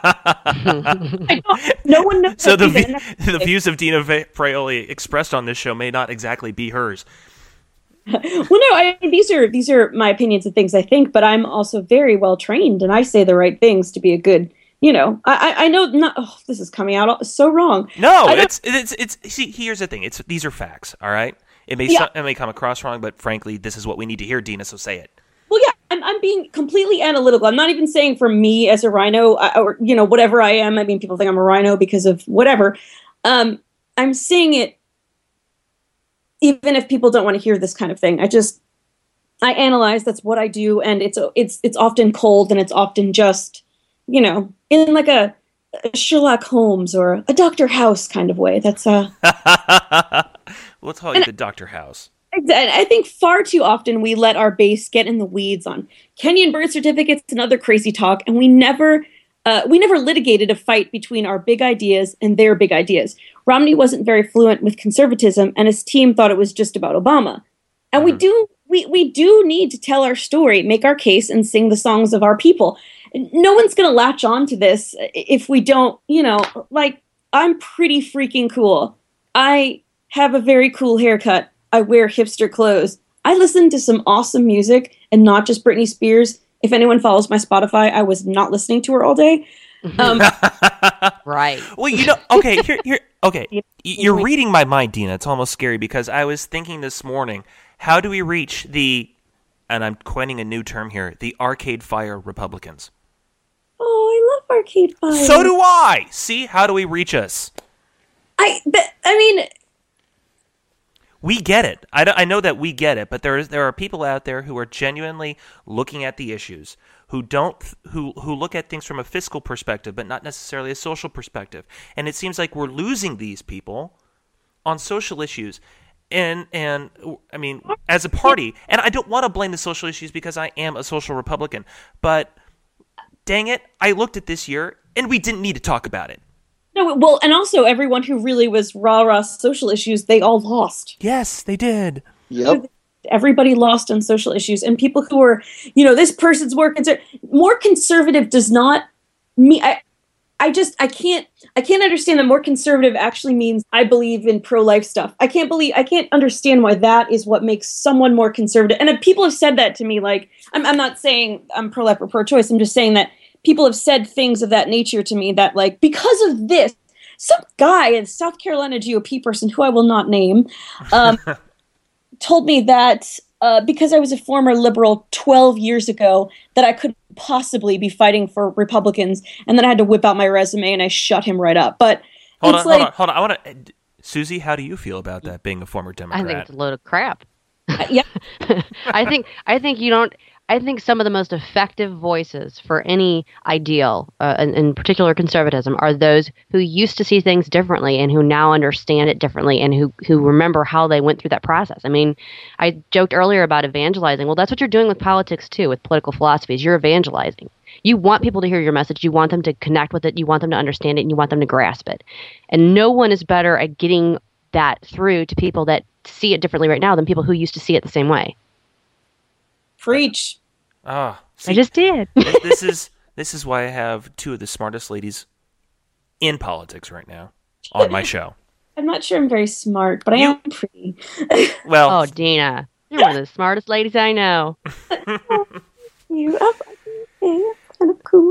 I don't, no one knows. So the even, v- the views of Dina Va- Fraioli expressed on this show may not exactly be hers. Well, no. I these are these are my opinions of things I think, but I'm also very well trained, and I say the right things to be a good. You know, I I I know not. Oh, this is coming out so wrong. No, it's it's it's. See, here's the thing. It's these are facts. All right. It may Yeah. so, it may come across wrong, but frankly, this is what we need to hear, Dina. So say it. Well, yeah, I'm, I'm being completely analytical. I'm not even saying for me as a rhino uh, or, you know, whatever I am. I mean, people think I'm a rhino because of whatever. Um, I'm saying it even if people don't want to hear this kind of thing. I just, I analyze. That's what I do. And it's, it's, it's often cold and it's often just, you know, in like a, a Sherlock Holmes or a Doctor House kind of way. That's uh We'll call you the Doctor House. And I think far too often we let our base get in the weeds on Kenyan birth certificates and other crazy talk, and we never, uh, we never litigated a fight between our big ideas and their big ideas. Romney wasn't very fluent with conservatism, and his team thought it was just about Obama. And we do, we we do need to tell our story, make our case, and sing the songs of our people. No one's going to latch on to this if we don't, you know, like, I'm pretty freaking cool. I have a very cool haircut. I wear hipster clothes. I listen to some awesome music and not just Britney Spears. If anyone follows my Spotify, I was not listening to her all day. Um, right. Well, you know, okay, here, here, okay. Y- You're reading my mind, Dina. It's almost scary because I was thinking this morning, how do we reach the, and I'm coining a new term here, the Arcade Fire Republicans? Oh, I love Arcade Fire. So do I. See, how do we reach us? I, th- I mean, we get it. I, d- I know that we get it, but there is there are people out there who are genuinely looking at the issues, who don't who who look at things from a fiscal perspective, but not necessarily a social perspective. And it seems like we're losing these people on social issues. And and I mean, as a party, and I don't want to blame the social issues because I am a social Republican, but dang it, I looked at this year and we didn't need to talk about it. no, well, and also everyone who really was rah-rah social issues, they all lost. Yes, they did. Yep. Everybody lost on social issues, and people who were, you know, this person's more conservative. More conservative does not mean. I, I just I can't I can't understand that more conservative actually means I believe in pro-life stuff. I can't believe I can't understand why that is what makes someone more conservative. And if people have said that to me. Like I'm I'm not saying I'm pro-life or pro-choice. I'm just saying that people have said things of that nature to me that, like, because of this, some guy, a South Carolina G O P person who I will not name, um, told me that uh, because I was a former liberal twelve years ago, that I couldn't possibly be fighting for Republicans, and then I had to whip out my resume and I shut him right up. But Hold it's on, like, hold on, hold on. I want to, Susie, how do you feel about that, being a former I Democrat? think it's a load of crap. yeah, I think I think you don't. I think some of the most effective voices for any ideal, uh, in, in particular conservatism, are those who used to see things differently and who now understand it differently and who who remember how they went through that process. I mean, I joked earlier about evangelizing. Well, that's what you're doing with politics too, with political philosophies. You're evangelizing. You want people to hear your message. You want them to connect with it. You want them to understand it, and you want them to grasp it. And no one is better at getting that through to people that see it differently right now than people who used to see it the same way. preach. Ah, I just did. this, this is this is why I have two of the smartest ladies in politics right now on my show. I'm not sure I'm very smart, but I am pretty. Well, Oh, Dina, you're one of the smartest ladies I know. You are kind of cool.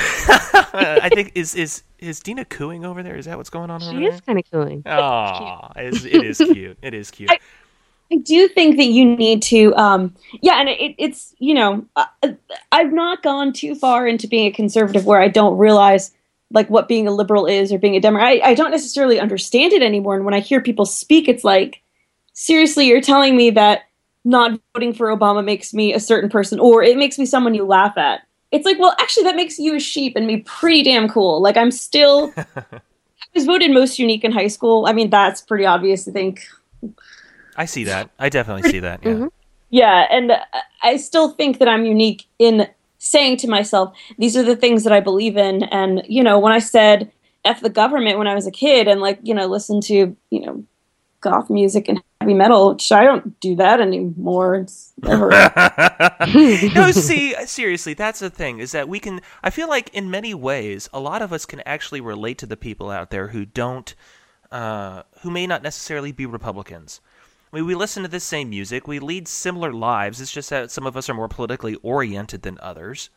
I think is is is Dina cooing over there? Is that what's going on over She there? is kind of cooling. Oh, it, it is cute. It is cute. I, I do think that you need to, um, yeah, and it, it's, you know, uh, I've not gone too far into being a conservative where I don't realize, like, what being a liberal is or being a Democrat. I, I don't necessarily understand it anymore. And when I hear people speak, it's like, seriously, you're telling me that not voting for Obama makes me a certain person, or it makes me someone you laugh at. It's like, well, actually, that makes you a sheep and me pretty damn cool. Like, I'm still, I was voted most unique in high school. I mean, that's pretty obvious, I think. I see that. I definitely see that. Yeah. Mm-hmm. Yeah, and uh, I still think that I'm unique in saying to myself, these are the things that I believe in. And, you know, when I said F the government when I was a kid and, like, you know, listen to, you know, goth music and heavy metal, which I don't do that anymore. It's never. No, see, seriously, that's the thing, is that we can, I feel like in many ways, a lot of us can actually relate to the people out there who don't, uh, who may not necessarily be Republicans. I mean, we listen to the same music, we lead similar lives, it's just that some of us are more politically oriented than others.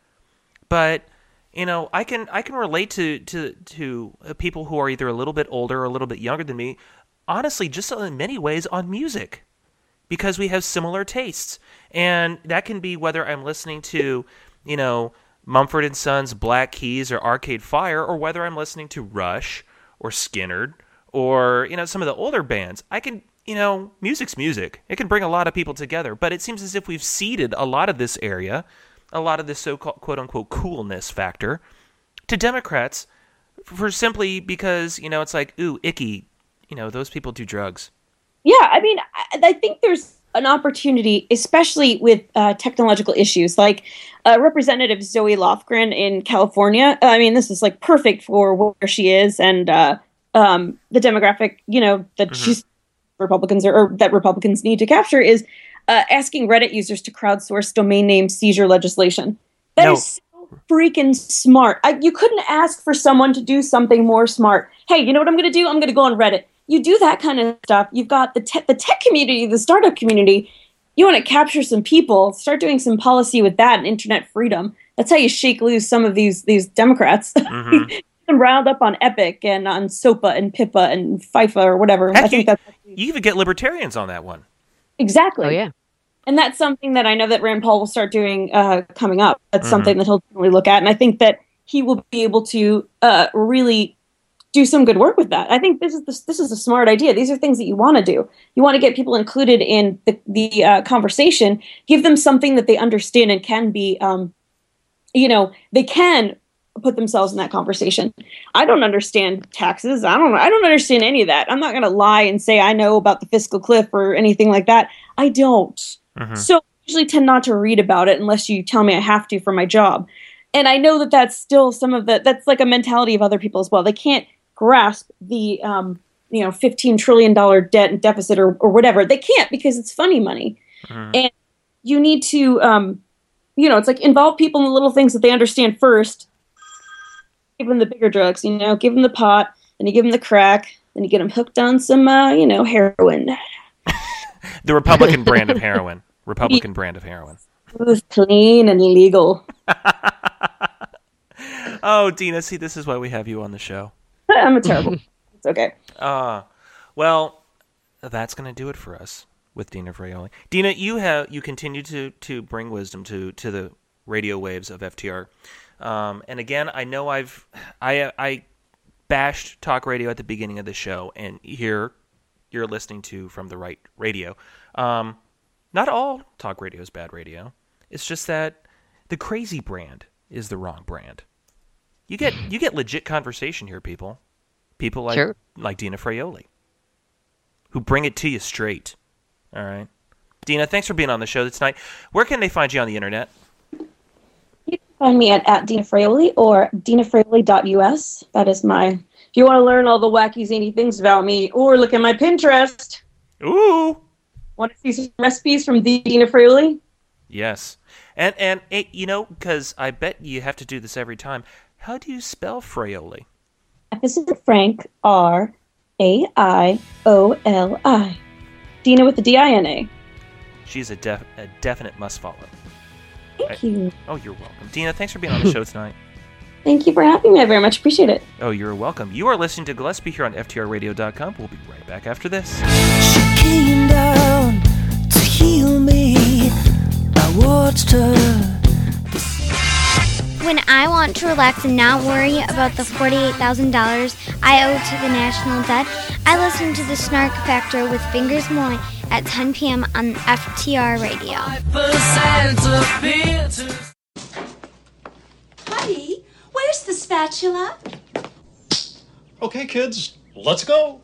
But, you know, I can I can relate to, to, to people who are either a little bit older or a little bit younger than me, honestly, just in many ways on music, because we have similar tastes. And that can be whether I'm listening to, you know, Mumford and Sons, Black Keys, or Arcade Fire, or whether I'm listening to Rush or Skynyrd or, you know, some of the older bands. I can, you know, music's music. It can bring a lot of people together, but it seems as if we've ceded a lot of this area, a lot of this so-called quote-unquote coolness factor to Democrats for simply because, you know, it's like, ooh, icky, you know, those people do drugs. Yeah, I mean, I, I think there's an opportunity, especially with uh, technological issues, like uh, Representative Zoe Lofgren in California. I mean, this is like perfect for where she is and uh, um, the demographic, you know, that mm-hmm. she's Republicans are, or that Republicans need to capture is uh, asking Reddit users to crowdsource domain name seizure legislation. That no. is so freaking smart. I, you couldn't ask for someone to do something more smart. Hey, you know what I'm going to do? I'm going to go on Reddit. You do that kind of stuff. You've got the te- the tech community, the startup community. You want to capture some people, start doing some policy with that and internet freedom. That's how you shake loose some of these these Democrats. Mm-hmm. Get them riled up on Epic and on SOPA and PIPA and FIFA or whatever. Heck, I think you, that's you even get libertarians on that one. Exactly. Oh yeah. And that's something that I know that Rand Paul will start doing uh, coming up. That's mm-hmm. something that he'll really look at, and I think that he will be able to uh, really do some good work with that. I think this is the, this is a smart idea. These are things that you want to do. You want to get people included in the, the uh, conversation, give them something that they understand and can be, um, you know, they can put themselves in that conversation. I don't understand taxes. I don't I don't understand any of that. I'm not going to lie and say I know about the fiscal cliff or anything like that. I don't. Mm-hmm. So I usually tend not to read about it unless you tell me I have to for my job. And I know that that's still some of the, that's like a mentality of other people as well. They can't grasp the, um, you know, fifteen trillion dollars debt and deficit or, or whatever. They can't because it's funny money. Mm-hmm. And you need to, um, you know, it's like involve people in the little things that they understand first. Give them the bigger drugs, you know, give them the pot, then you give them the crack, then you get them hooked on some, uh, you know, heroin. The Republican brand of heroin. Republican brand of heroin. Smooth, clean, and legal. Oh, Dina, see, this is why we have you on the show. I'm a terrible. It's okay. Uh, well, that's going to do it for us with Dina Fraioli. Dina, you have you continue to, to bring wisdom to, to the radio waves of F T R. Um, and again, I know I've I I bashed talk radio at the beginning of the show, and here you're listening to From the Right Radio. Um, not all talk radio is bad radio. It's just that the crazy brand is the wrong brand. You get you get legit conversation here, people. People like sure. like Dina Fraioli, who bring it to you straight. All right, Dina, thanks for being on the show tonight. Where can they find you on the internet? You can find me at, at Dina Fraioli or dina fraioli dot u s. That is my. If you want to learn all the wacky zany things about me, or look at my Pinterest. Ooh. Want to see some recipes from the Dina Fraioli? Yes, and and it, you know, because I bet you have to do this every time. How do you spell Fraioli? F is in Frank, R A I O L I. Dina with the D I N A. She's a, def- a definite must follow. Thank I, you. Oh, you're welcome. Dina, thanks for being on the show tonight. Thank you for having me. I very much appreciate it. Oh, you're welcome. You are listening to Gillespie here on F T R radio dot com. We'll be right back after this. She came down to heal me. I watched her. When I want to relax and not worry about the forty-eight thousand dollars I owe to the national debt, I listen to the Snark Factor with Fingers Moy at ten p.m. on F T R Radio. Buddy, where's the spatula? Okay, kids, let's go.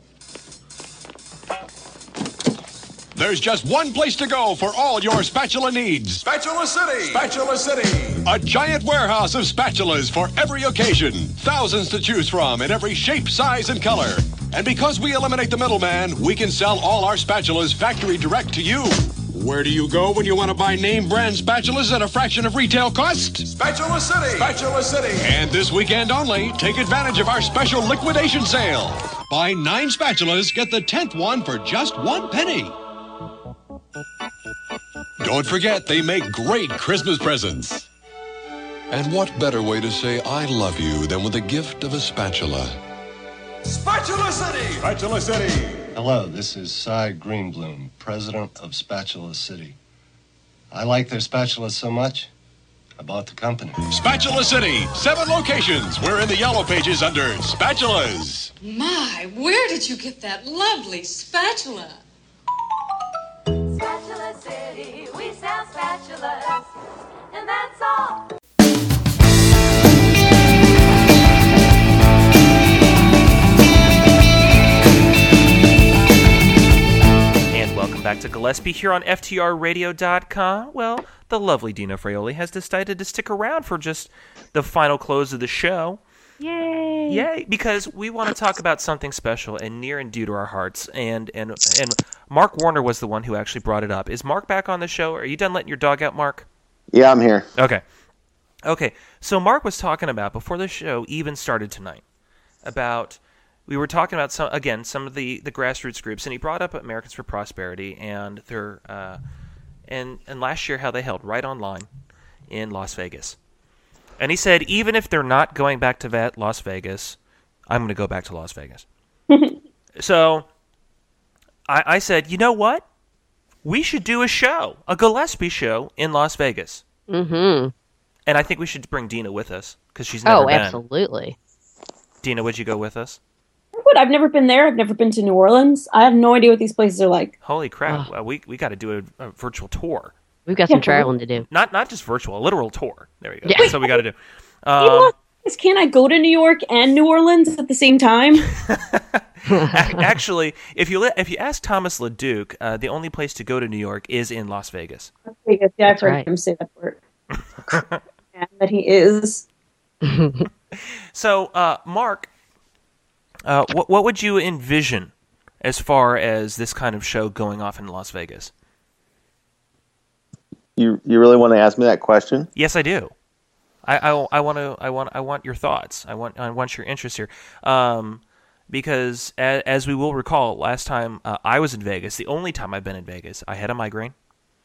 There's just one place to go for all your spatula needs. Spatula City! Spatula City! A giant warehouse of spatulas for every occasion. Thousands to choose from in every shape, size, and color. And because we eliminate the middleman, we can sell all our spatulas factory direct to you. Where do you go when you want to buy name brand spatulas at a fraction of retail cost? Spatula City! Spatula City! And this weekend only, take advantage of our special liquidation sale. Buy nine spatulas, get the tenth one for just one penny. Don't forget, they make great Christmas presents. And what better way to say I love you than with a gift of a spatula? Spatula City! Spatula City! Hello, this is Cy Greenbloom, president of Spatula City. I like their spatulas so much, I bought the company. Spatula City, seven locations. We're in the yellow pages under spatulas. My, where did you get that lovely spatula? Spatula City, we sell spatulas, and that's all. Welcome back to Gillespie here on F T R radio dot com. Well, the lovely Dina Fraioli has decided to stick around for just the final close of the show. Yay! Yay! Because we want to talk about something special and near and dear to our hearts. And and and Mark Warner was the one who actually brought it up. Is Mark back on the show? Are you done letting your dog out, Mark? Yeah, I'm here. Okay. Okay. So Mark was talking about, before the show even started tonight, about... We were talking about, some again, some of the, the grassroots groups, and he brought up Americans for Prosperity and their uh, and and last year how they held right online in Las Vegas. And he said, even if they're not going back to vet Las Vegas, I'm going to go back to Las Vegas. So I, I said, you know what? We should do a show, a Gillespie show in Las Vegas. Mm-hmm. And I think we should bring Dina with us because she's never oh, been. Oh, absolutely. Dina, would you go with us? Would. I've never been there. I've never been to New Orleans. I have no idea what these places are like. Holy crap. Well, we we got to do a, a virtual tour. We've got some traveling to do. Not not just virtual, a literal tour. There we go. Yeah. That's what we got to do. Um, can I go to New York and New Orleans at the same time? Actually, if you if you ask Thomas LeDuc, uh, the only place to go to New York is in Las Vegas. Vegas. Yeah, I've heard right. him say that word. Yeah, that he is. So, uh, Mark, uh, what what would you envision as far as this kind of show going off in Las Vegas? You you really want to ask me that question? Yes, I do. I, I, I want to I want I want your thoughts. I want I want your interest here, um, because as, as we will recall, last time uh, I was in Vegas, the only time I've been in Vegas, I had a migraine.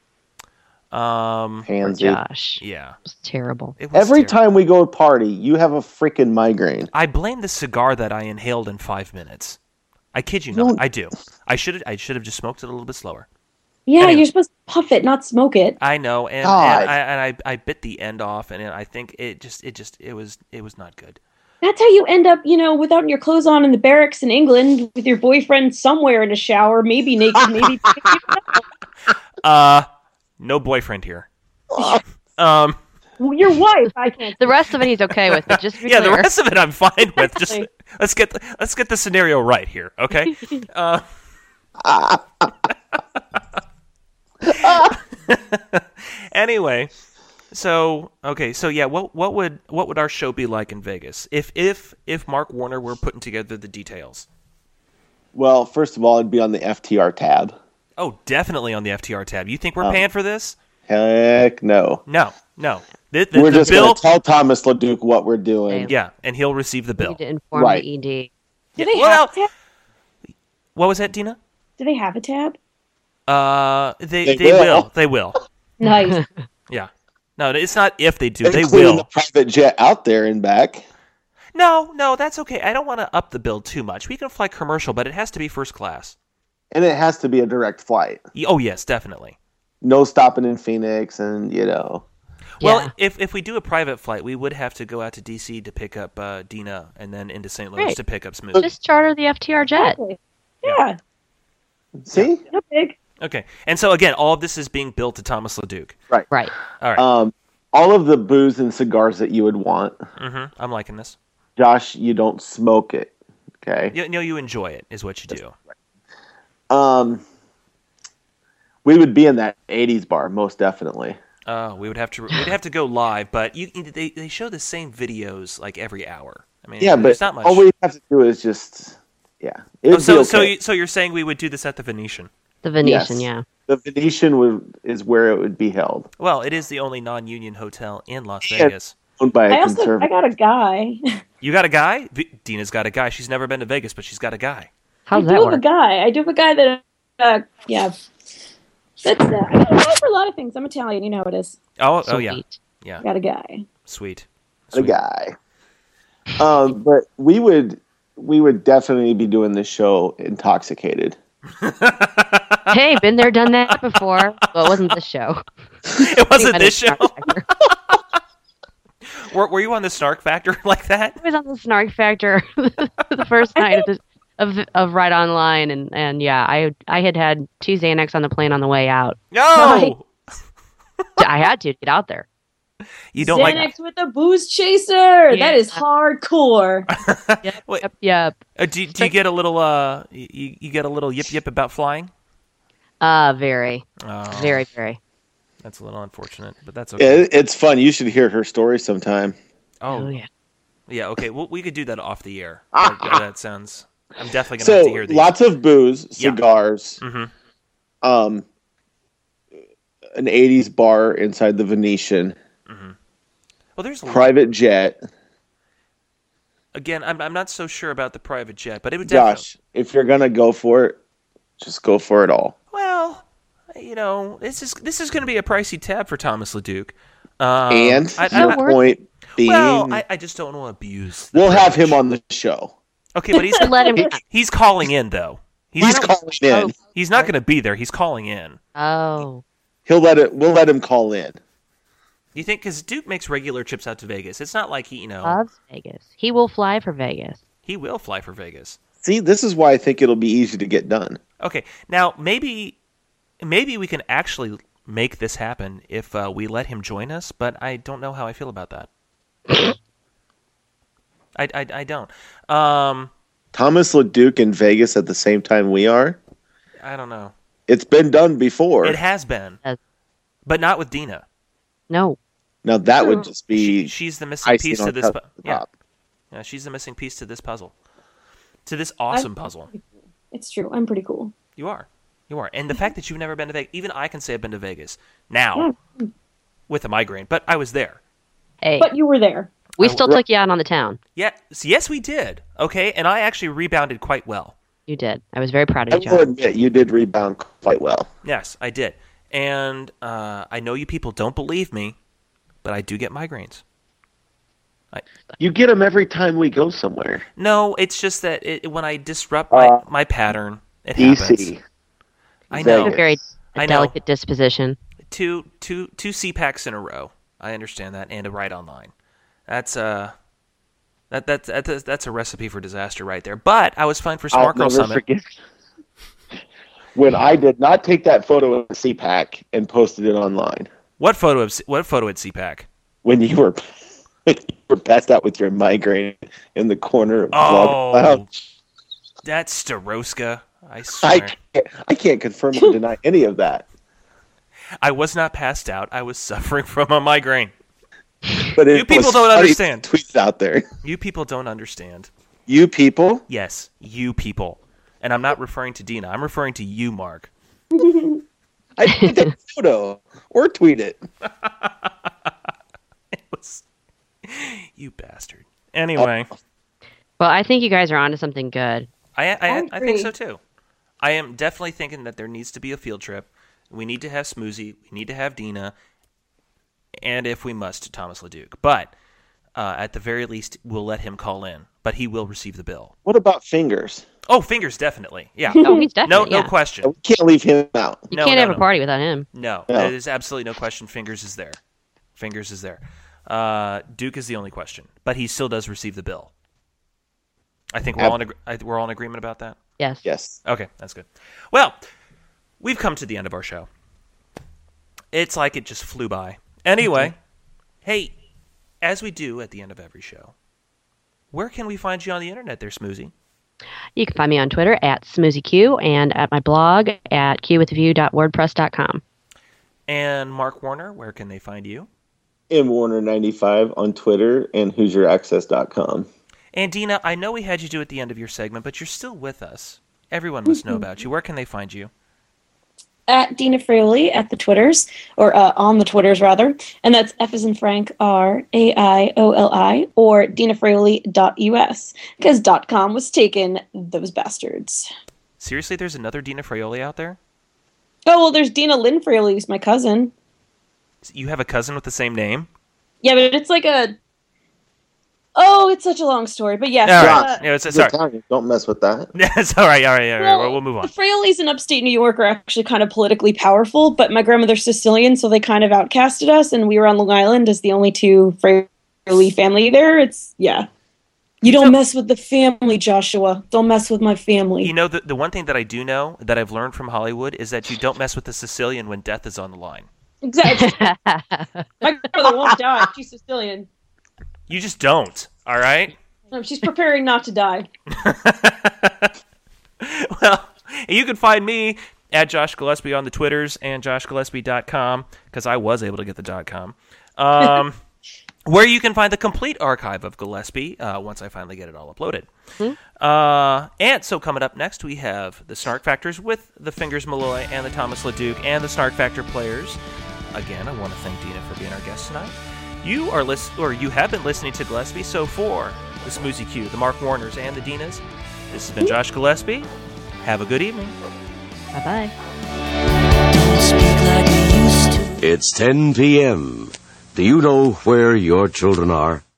Um, Handsy. Gosh, yeah, it was terrible. It was Every terrible. time we go party, you have a freaking migraine. I blame the cigar that I inhaled in five minutes. I kid you not, I do. I should I should have just smoked it a little bit slower. Yeah, Anyway. you're supposed to puff it, not smoke it. I know, and, and, God. I, and I I bit the end off, and I think it just it just it was it was not good. That's how you end up, you know, without your clothes on in the barracks in England with your boyfriend somewhere in a shower, maybe naked, maybe. Uh, no boyfriend here. Um, your wife, I can't. The rest of it he's okay with, but just to be yeah, clear. the rest of it I'm fine with. Just let's get the, let's get the scenario right here, okay? Uh, anyway, so okay, so yeah, what what would what would our show be like in Vegas if if if Mark Warner were putting together the details? Well, first of all, it'd be on the F T R tab. Oh, definitely on the F T R tab. You think we're Um, paying for this? Heck no. No, no. The, the, we're the just bill, going to tell Thomas LeDuc what we're doing. yeah, and he'll receive the We bill. need to inform Right. the E D. Do they Well, have a tab? What was that, Dina? Do they have a tab? Uh, they They they, will. will. They will. Nice. Yeah. No, it's not if they do. They Including will. the private jet out there and back. No, no, that's okay. I don't want to up the bill too much. We can fly commercial, but it has to be first class. And it has to be a direct flight. Y- Oh yes, definitely. No stopping in Phoenix and, you know. Well, Yeah. if if we do a private flight, we would have to go out to D C to pick up uh, Dina, and then into Saint Louis Right. to pick up Smoothie. Just charter the F T R jet. Exactly. Yeah. See? No big. Okay, and so again, all of this is being built to Thomas LeDuc. Right. Right. All right. Um, all of the booze and cigars that you would want. mm-hmm. I'm liking this. Josh, you don't smoke it. Okay. You know, you enjoy it is what you do. Um, we would be in that eighties bar, most definitely. Uh, we would have to we'd have to go live, but you they they show the same videos like every hour. I mean, Yeah, there's but not much. all we have to do is just Yeah. Oh, It'd so be so okay. you, so you're saying we would do this at the Venetian? The Venetian, Yes. yeah. The Venetian would, is where it would be held. Well, it is the only non-union hotel in Las Yeah. Vegas. Owned by a I also I conservative. got a guy. You got a guy? V- Dina's got a guy. She's never been to Vegas, but she's got a guy. How's I that do have a work? guy. I do have a guy that, uh, yeah. That's uh, I got a guy for a lot of things. I'm Italian, you know how it is. Oh, oh yeah, Sweet. yeah. Got a guy. Sweet. The guy. Um, but we would we would definitely be doing this show intoxicated. Hey, been there, done that before. Well, it wasn't this show. It wasn't this show. Snark Factor. Were, were you on the Snark Factor like that? I was on the Snark Factor the first night of, the, of of Right Online, and, and yeah, I I had had two Xanax on the plane on the way out. No, I had to get out there. you don't Xanax like. with a booze chaser. Yeah. That is hardcore. Yep, Wait. yep, yep. Uh, do, do you get a little uh? You, you get a little yip yip about flying? Uh, very, Oh, very, very. That's a little unfortunate, but that's Yeah, okay. it- it's fun. You should hear her story sometime. Oh, Oh yeah. yeah. Okay, well, we could do that off the air. Like, uh, that sounds. I'm definitely gonna have So to hear these. lots of booze, Yeah. cigars, hmm um, an eighties bar inside the Venetian, Well, there's a lot. private jet. Again, I'm I'm not so sure about the private jet, but it would definitely. Josh, if you're gonna go for it, just go for it all. Well, you know, this is this is going to be a pricey tab for Thomas LeDuc. Um, and I, your I, I, point being, well, I, I just don't want to abuse. the we'll have him privilege. on the show. Okay, but he's Let him. he's calling in though. He's, He's calling in. he's not going to be there. He's calling in. Oh, He'll let it. We'll let him call in. You think because Duke makes regular trips out to Vegas? It's not like he, you know, loves Vegas. He will fly for Vegas. he will fly for Vegas. See, this is why I think it'll be easy to get done. Okay, now maybe maybe we can actually make this happen if uh, we let him join us, but I don't know how I feel about that. I, I, I don't. Um, Thomas LeDuc in Vegas at the same time we are. I don't know. It's been done before. It has been, Has- but not with Dina. No. Now that would just be. She, she's the missing icing piece on to this. top- pu- yeah. top. yeah, she's the missing piece to this puzzle. To this awesome puzzle. It's true. I'm pretty cool. You are. You are. And the fact that you've never been to Vegas, even I can say I've been to Vegas now with a migraine, but I was there. Hey, But you were there. we I- still took you out on the town. Yeah, yes, we did. Okay, and I actually rebounded quite well. You did. I was very proud I of you, will John. admit you did rebound quite well. Yes, I did. And uh, I know you people don't believe me, but I do get migraines. You get them every time we go somewhere. No, it's just that it, when I disrupt my, Uh, my pattern, it D happens. C. I You know. have a very I know. delicate disposition. Two, two, two C PACs in a row. I understand that, and a Right Online. That's uh, that that's that's that's a recipe for disaster right there. But I was fine for I'll Smart Girl never Summit. forget when I did not take that photo of C PAC and posted it online. What photo of what photo at C PAC? When you were when you were passed out with your migraine in the corner of Oh. Blog Lounge. That's Staroska. I swear. I can't, I can't confirm or deny any of that. I was not passed out. I was suffering from a migraine. But it You people was don't funny understand. Tweets out there. You people don't understand. You people. Yes, you people. And I'm not referring to Dina. I'm referring to you, Mark. I took a photo or tweet it. It was... You bastard. Anyway, Well, I think you guys are onto something good. I, I, I I think agree. so too. I am definitely thinking that there needs to be a field trip. We need to have Smoozy. We need to have Dina. And if we must, Thomas LeDuc. But uh, at the very least, we'll let him call in. But he will receive the bill. What about Fingers? Oh, Fingers, definitely. Yeah. Oh, he's No, definitely. no yeah. question. We can't leave him out. You No, can't no, have no. a party without him. No, No. there's absolutely no question. Fingers is there. Fingers is there. Uh, Duke is the only question, but he still does receive the bill. I think we're all in ag- I, we're all in agreement about that. Yes. Yes. Okay, that's good. Well, we've come to the end of our show. It's like it just flew by. Anyway, hey, as we do at the end of every show, where can we find you on the internet there, Smoozy? You can find me on Twitter at SmoozyQ and at my blog at q with a view dot wordpress dot com. And Mark Warner, where can they find you? M Warner ninety-five on Twitter and Hoosier Access dot com. And Dina, I know we had you do at the end of your segment, but you're still with us. Everyone must know about you. Where can they find you? At Dina Fraioli at the Twitters, or uh, on the Twitters, rather. And that's F as in Frank, R A I O L I, or dina fraioli dot U S, because .com was taken, those bastards. Seriously, there's another Dina Fraioli out there? Oh, well, there's Dina Lynn Fraioli, who's my cousin. You have a cousin with the same name? Yeah, but it's like a... Oh, it's such a long story, but yes. All uh, right. Yeah, it's, sorry. Italian. Don't mess with that. Yeah, it's all right. All right. All right. Well, Well, we'll move on. The Fraiolis in upstate New York are actually kind of politically powerful, but my grandmother's Sicilian, so they kind of outcasted us, and we were on Long Island as the only two Fraioli family there. It's, yeah. You don't mess with the family, Joshua. Don't mess with my family. You know, the, the one thing that I do know that I've learned from Hollywood is that you don't mess with the Sicilian when death is on the line. Exactly. My grandmother won't die. She's Sicilian. You just don't. All right? No, she's preparing not to die. Well, you can find me at Josh Gillespie on the Twitters and josh gillespie dot com, because I was able to get the .com, um, where you can find the complete archive of Gillespie uh, once I finally get it all uploaded. Hmm? Uh, and so coming up next, we have the Snark Factors with the Fingers Malloy and the Thomas LeDuc and the Snark Factor players. Again, I want to thank Dina for being our guest tonight. You are list- or you have been listening to Gillespie, so for the Smoozy Q, the Mark Warners, and the Dinas, this has been Josh Gillespie. Have a good evening. Bye-bye. It's ten p.m. Do you know where your children are?